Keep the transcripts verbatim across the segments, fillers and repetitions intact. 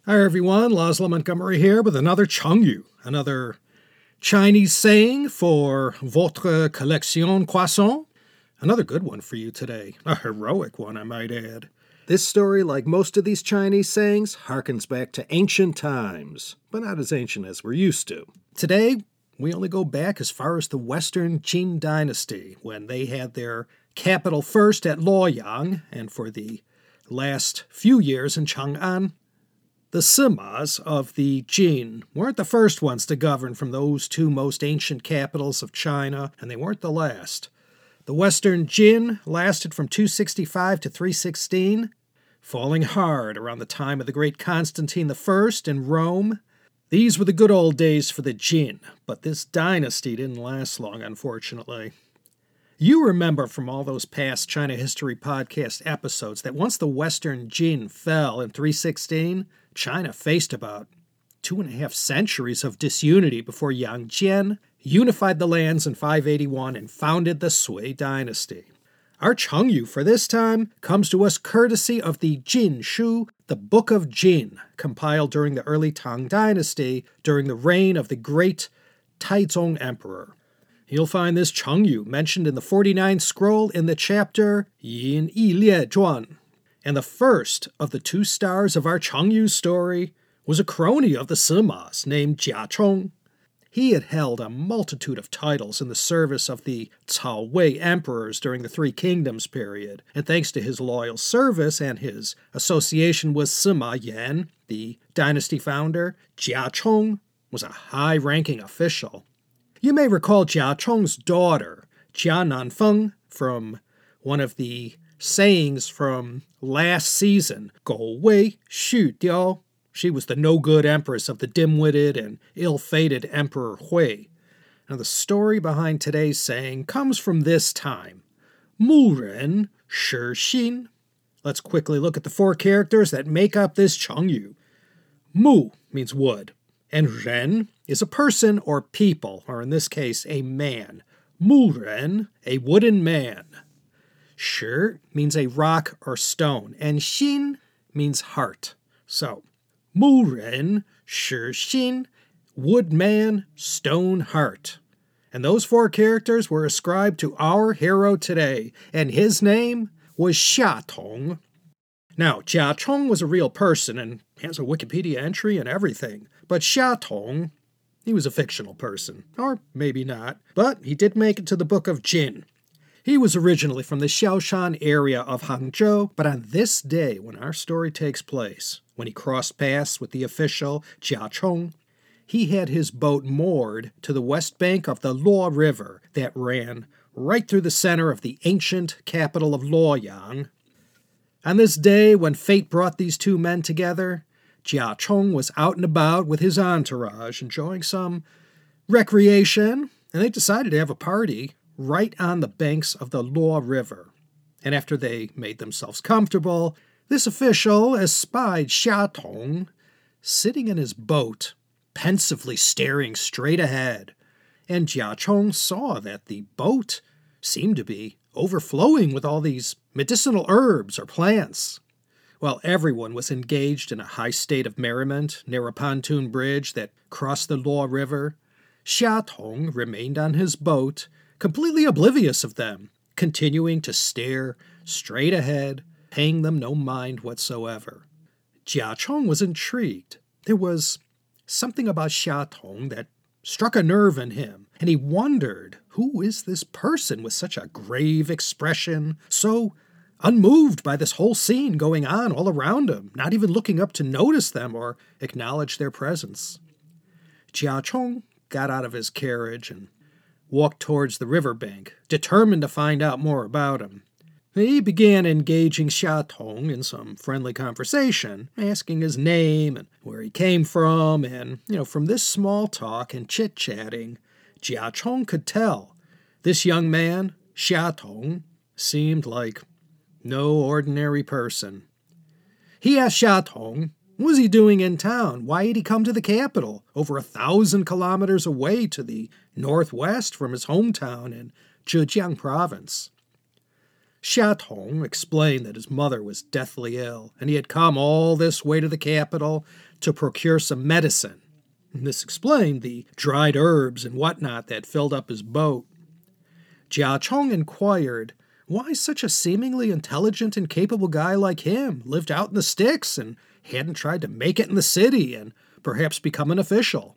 Hi everyone, Laszlo Montgomery here with another Chengyu, another Chinese saying for votre collection croissant. Another good one for you today, a heroic one I might add. This story, like most of these Chinese sayings, harkens back to ancient times, but not as ancient as we're used to. Today, we only go back as far as the Western Jin Dynasty, when they had their capital first at Luoyang, and for the last few years in Chang'an. The Simas of the Jin weren't the first ones to govern from those two most ancient capitals of China, and they weren't the last. The Western Jin lasted from two sixty-five to three sixteen, falling hard around the time of the great Constantine the First in Rome. These were the good old days for the Jin, but this dynasty didn't last long, unfortunately. You remember from all those past China History Podcast episodes that once the Western Jin fell in three sixteen, China faced about two and a half centuries of disunity before Yang Jian unified the lands in five eighty-one and founded the Sui dynasty. Our Chengyu for this time comes to us courtesy of the Jin Shu, the Book of Jin, compiled during the early Tang dynasty during the reign of the great Taizong Emperor. You'll find this Chengyu mentioned in the forty-ninth scroll in the chapter Yin Yi Lie Zhuan. And the first of the two stars of our Chengyu story was a crony of the Simas named Jia Chong. He had held a multitude of titles in the service of the Cao Wei emperors during the Three Kingdoms period, and thanks to his loyal service and his association with Sima Yan, the dynasty founder, Jia Chong was a high-ranking official. You may recall Jia Chong's daughter, Jia Nanfeng, from one of the sayings from last season, Gou Wei Xu Diao. She was the no-good empress of the dim-witted and ill-fated Emperor Hui. Now the story behind today's saying comes from this time. Mu Ren Shi Xin. Let's quickly look at the four characters that make up this Chengyu. Mu means wood, and Ren is a person or people, or in this case, a man. Mu Ren, a wooden man. Shi means a rock or stone, and Xin means heart. So, Mu Ren, Shi Xin, wood man, stone heart. And those four characters were ascribed to our hero today, and his name was Xia Tong. Now, Jia Chong was a real person and has a Wikipedia entry and everything, but Xia Tong, he was a fictional person, or maybe not, but he did make it to the Book of Jin. He was originally from the Xiaoshan area of Hangzhou, but on this day when our story takes place, when he crossed paths with the official Jia Chong, he had his boat moored to the west bank of the Luo River that ran right through the center of the ancient capital of Luoyang. On this day when fate brought these two men together, Jia Chong was out and about with his entourage enjoying some recreation, and they decided to have a party right on the banks of the Luo River. And after they made themselves comfortable, this official espied Xia Tong sitting in his boat, pensively staring straight ahead. And Jia Chong saw that the boat seemed to be overflowing with all these medicinal herbs or plants. While everyone was engaged in a high state of merriment near a pontoon bridge that crossed the Luo River, Xia Tong remained on his boat, completely oblivious of them, continuing to stare straight ahead, paying them no mind whatsoever. Jia Chong was intrigued. There was something about Xia Tong that struck a nerve in him, and he wondered, who is this person with such a grave expression, so unmoved by this whole scene going on all around him, not even looking up to notice them or acknowledge their presence? Jia Chong got out of his carriage and walked towards the riverbank, determined to find out more about him. He began engaging Xia Tong in some friendly conversation, asking his name and where he came from, and, you know, from this small talk and chit-chatting, Jia Chong could tell this young man, Xia Tong, seemed like no ordinary person. He asked Xia Tong, what was he doing in town? Why had he come to the capital, over a thousand kilometers away to the northwest from his hometown in Zhejiang province? Xia Tong explained that his mother was deathly ill, and he had come all this way to the capital to procure some medicine. And this explained the dried herbs and whatnot that filled up his boat. Jia Chong inquired why such a seemingly intelligent and capable guy like him lived out in the sticks and hadn't tried to make it in the city and perhaps become an official.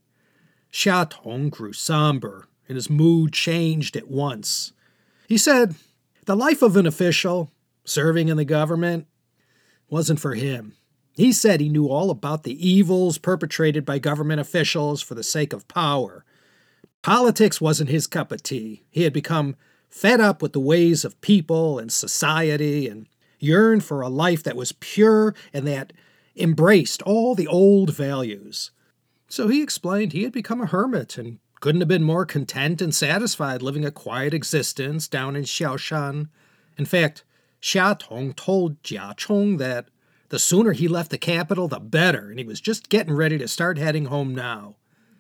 Xia Tong grew somber, and his mood changed at once. He said the life of an official, serving in the government, wasn't for him. He said he knew all about the evils perpetrated by government officials for the sake of power. Politics wasn't his cup of tea. He had become fed up with the ways of people and society and yearned for a life that was pure and that embraced all the old values. So he explained he had become a hermit and couldn't have been more content and satisfied living a quiet existence down in Xiaoshan. In fact, Xia Tong told Jia Chong that the sooner he left the capital, the better, and he was just getting ready to start heading home now.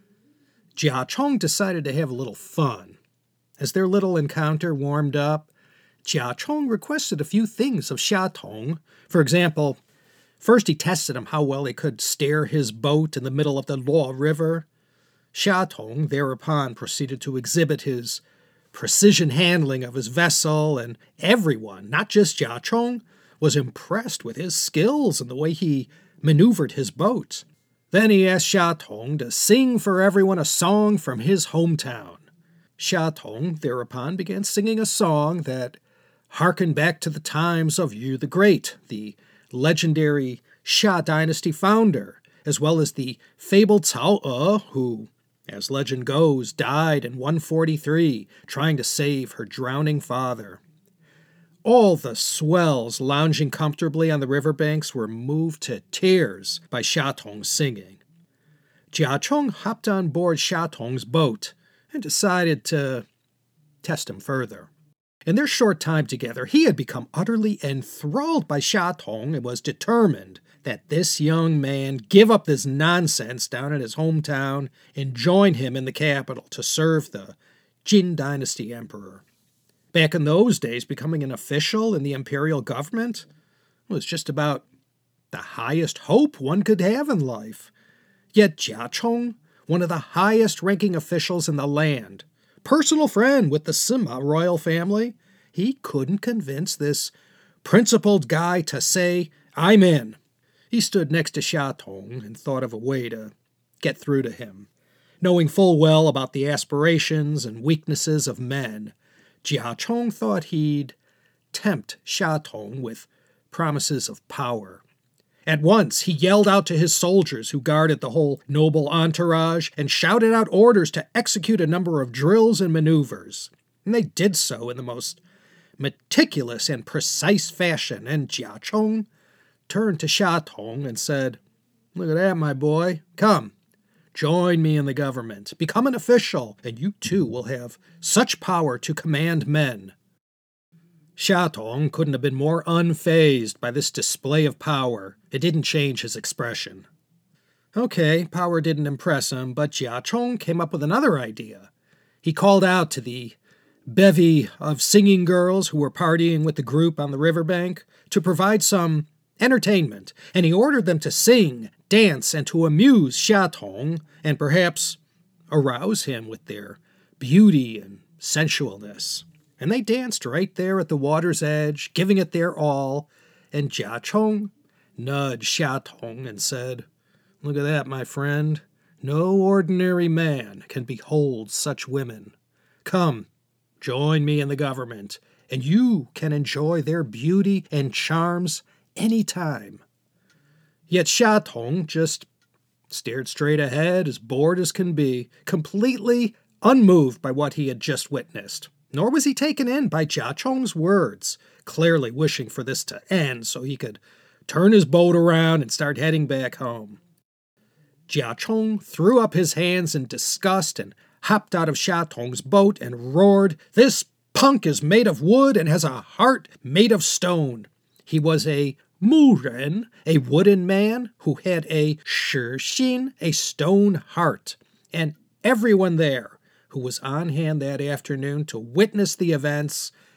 Jia Chong decided to have a little fun. As their little encounter warmed up, Jia Chong requested a few things of Xia Tong. For example, first he tested him how well he could steer his boat in the middle of the Luo River. Xia Tong thereupon proceeded to exhibit his precision handling of his vessel, and everyone, not just Jia Chong, was impressed with his skills and the way he maneuvered his boat. Then he asked Xia Tong to sing for everyone a song from his hometown. Xia Tong thereupon began singing a song that harkened back to the times of Yu the Great, the legendary Xia dynasty founder, as well as the fabled Cao E, who, as legend goes, died in one forty-three trying to save her drowning father. All the swells lounging comfortably on the riverbanks were moved to tears by Xia Tong's singing. Jia Chong hopped on board Xia Tong's boat and decided to test him further. In their short time together, he had become utterly enthralled by Xia Tong and was determined that this young man give up this nonsense down in his hometown and join him in the capital to serve the Jin dynasty emperor. Back in those days, becoming an official in the imperial government was just about the highest hope one could have in life. Yet Jia Chong, one of the highest-ranking officials in the land, personal friend with the Sima royal family, he couldn't convince this principled guy to say, "I'm in." He stood next to Xia Tong and thought of a way to get through to him. Knowing full well about the aspirations and weaknesses of men, Jia Chong thought he'd tempt Xia Tong with promises of power. At once, he yelled out to his soldiers who guarded the whole noble entourage and shouted out orders to execute a number of drills and maneuvers. And they did so in the most meticulous and precise fashion, and Jia Chong turned to Xia Tong and said, "Look at that, my boy. Come, join me in the government. Become an official, and you too will have such power to command men." Xia Tong couldn't have been more unfazed by this display of power. It didn't change his expression. Okay, power didn't impress him, but Jia Chong came up with another idea. He called out to the bevy of singing girls who were partying with the group on the riverbank to provide some entertainment, and he ordered them to sing, dance, and to amuse Xia Tong, and perhaps arouse him with their beauty and sensualness. And they danced right there at the water's edge, giving it their all, and Jia Chong nudged Xia Tong and said, "Look at that, my friend. No ordinary man can behold such women. Come, join me in the government, and you can enjoy their beauty and charms any time." Yet Xia Tong just stared straight ahead, as bored as can be, completely unmoved by what he had just witnessed. Nor was he taken in by Jia Chong's words, clearly wishing for this to end so he could turn his boat around and start heading back home. Jia Chong threw up his hands in disgust and hopped out of Xia Tong's boat and roared, "This punk is made of wood and has a heart made of stone." He was a Muren, a wooden man who had a Shixin, a stone heart, and everyone there who was on hand that afternoon to witness the events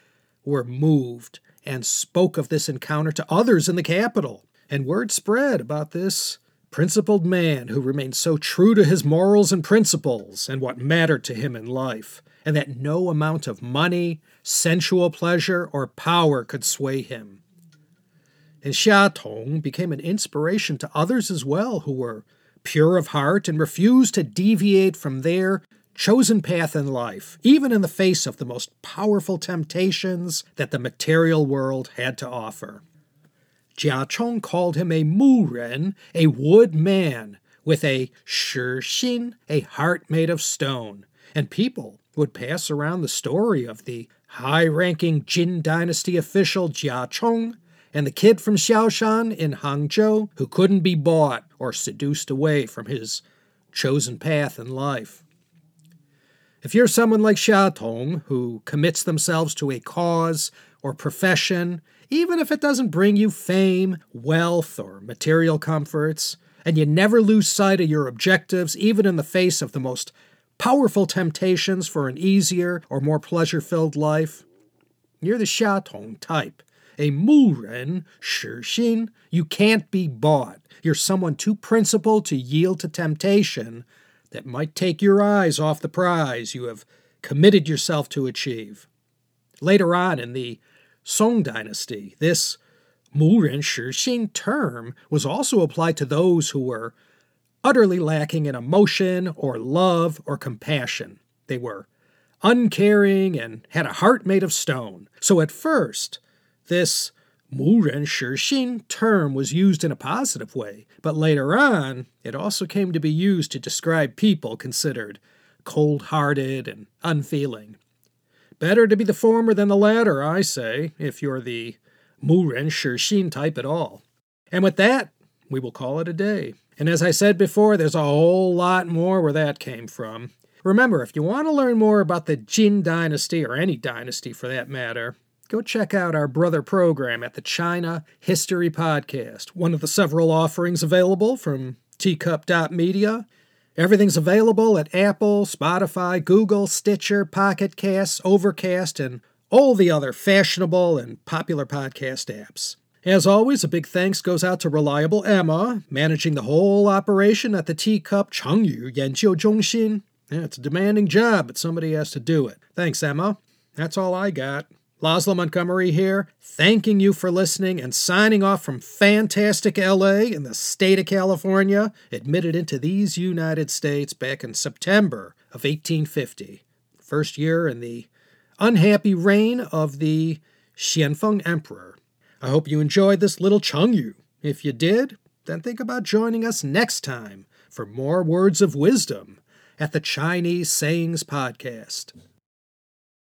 were moved and spoke of this encounter to others in the capital. And word spread about this principled man who remained so true to his morals and principles and what mattered to him in life, and that no amount of money, sensual pleasure, or power could sway him. And Xia Tong became an inspiration to others as well who were pure of heart and refused to deviate from their chosen path in life, even in the face of the most powerful temptations that the material world had to offer. Jia Chong called him a mu ren, a wood man, with a shi xin, a heart made of stone, and people would pass around the story of the high-ranking Jin dynasty official Jia Chong and the kid from Xiaoshan in Hangzhou who couldn't be bought or seduced away from his chosen path in life. If you're someone like Xia Tong who commits themselves to a cause or profession, even if it doesn't bring you fame, wealth, or material comforts, and you never lose sight of your objectives even in the face of the most powerful temptations for an easier or more pleasure-filled life, you're the Xia Tong type. A mu ren, shi xin, you can't be bought. You're someone too principled to yield to temptation that might take your eyes off the prize you have committed yourself to achieve. Later on in the Song dynasty, this mu ren shi xin term was also applied to those who were utterly lacking in emotion or love or compassion. They were uncaring and had a heart made of stone. So at first, this mu ren shi xin term was used in a positive way, but later on, it also came to be used to describe people considered cold-hearted and unfeeling. Better to be the former than the latter, I say, if you're the mu ren shi xin type at all. And with that, we will call it a day. And as I said before, there's a whole lot more where that came from. Remember, if you want to learn more about the Jin dynasty, or any dynasty for that matter, go check out our brother program at the China History Podcast, one of the several offerings available from teacup dot media. Everything's available at Apple, Spotify, Google, Stitcher, Pocket Casts, Overcast, and all the other fashionable and popular podcast apps. As always, a big thanks goes out to Reliable Emma, managing the whole operation at the Teacup Chengyu Yanjiu Zhongxin. Yeah, it's a demanding job, but somebody has to do it. Thanks, Emma. That's all I got. Laszlo Montgomery here, thanking you for listening and signing off from fantastic L A in the state of California, admitted into these United States back in September of eighteen fifty, first year in the unhappy reign of the Xianfeng Emperor. I hope you enjoyed this little Chengyu. If you did, then think about joining us next time for more words of wisdom at the Chinese Sayings Podcast.